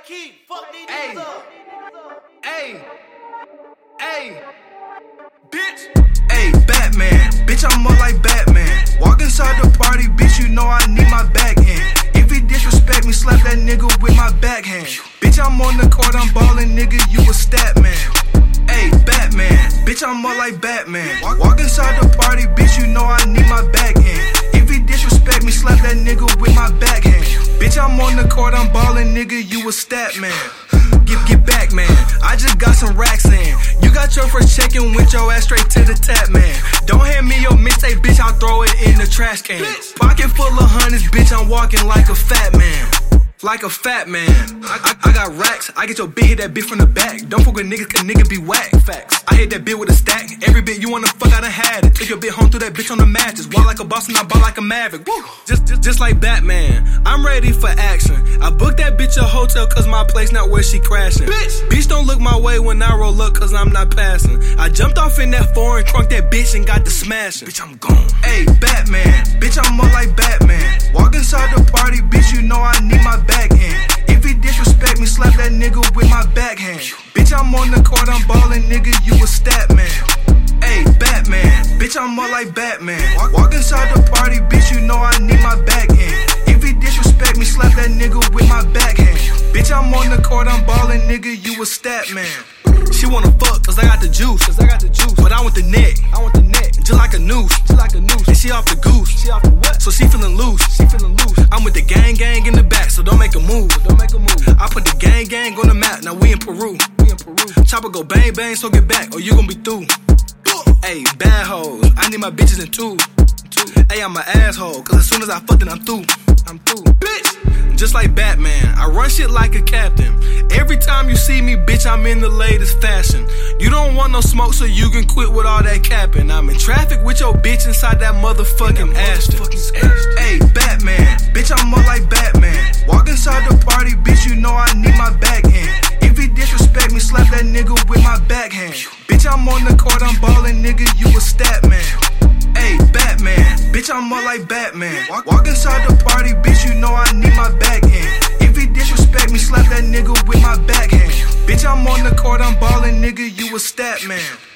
key. Fuck these Hey. niggas up. Hey, bitch. Hey, Batman, bitch, I'm more like Batman. Walk inside the party, bitch, you know I need my back in. If he disrespect me, slap that nigga with my backhand. Bitch, I'm on the court, I'm ballin', nigga, you a stat man. Hey, Batman, bitch, I'm more like Batman. Walk inside the party, bitch, you know I need my back in. If he disrespect me, slap that nigga with my backhand. Bitch, I'm on the court, I'm ballin', nigga, you a stat man. Get back, man. I just got some racks in. You got your first check and went your ass straight to the tap, man. Don't hand me your mixtape, bitch, I'll throw it in the trash can. Pocket full of hundreds, bitch, I'm walking like a fat man. Like a fat man. I got racks, I get your bitch, hit that bitch from the back. Don't fuck with niggas, cause nigga be whack. Facts. I hit that bitch with a stack. Every bitch you wanna fuck, I done had it. Take your bitch home, through that bitch on the mattress. Walk like a boss and I ball like a maverick. Woo. Just like Batman, I'm ready for action. I booked that bitch a hotel cause my place not where she crashing. Bitch don't look my way when I roll up cause I'm not passing. I jumped off in that foreign, crunk that bitch and got the smashing. Bitch, I'm gone. Hey, Batman, bitch, I'm more like Batman. Walk inside the party, bitch, you know I need my back in. If he disrespect me, slap that nigga with my backhand. Bitch, I'm on the court, I'm ballin', nigga, you a stat man. Hey, Batman, bitch, I'm more like Batman. Walk inside the party, bitch, you know I need my back in. If he disrespect me, slap that nigga with my backhand. Bitch, I'm on the court, I'm ballin', nigga, you a stat man. She wanna fuck, cause I got the juice. But I want the neck. Just like a noose. And she off the goose. So she feelin' loose. I'm with the gang in the back, so don't make a move. I put the gang on the map, now we in Peru. Chopper go bang bang, so get back, or you gon' be through. Ayy, bad hoes, I need my bitches in two. Ayy, I'm an asshole, cause as soon as I fuck it, I'm through. Bitch, just like Batman, I run shit like a captain. Every time you see me, bitch, I'm in the latest fashion. You don't want no smoke, so you can quit with all that capping. I'm in traffic with your bitch inside that motherfucking Aston. Ayy, Batman, bitch, I'm more like Batman. Walk inside the party, bitch, you know I need my back in. If he disrespect me, slap that nigga with my backhand. Bitch, I'm on the court, I'm ballin', nigga, you a stat man. Ayy, Batman, bitch, I'm more like Batman. Walk inside the party, bitch, you know I need my back in. If he disrespect me, slap that nigga with my backhand. Bitch, I'm on the court, I'm ballin', nigga, you a stat man.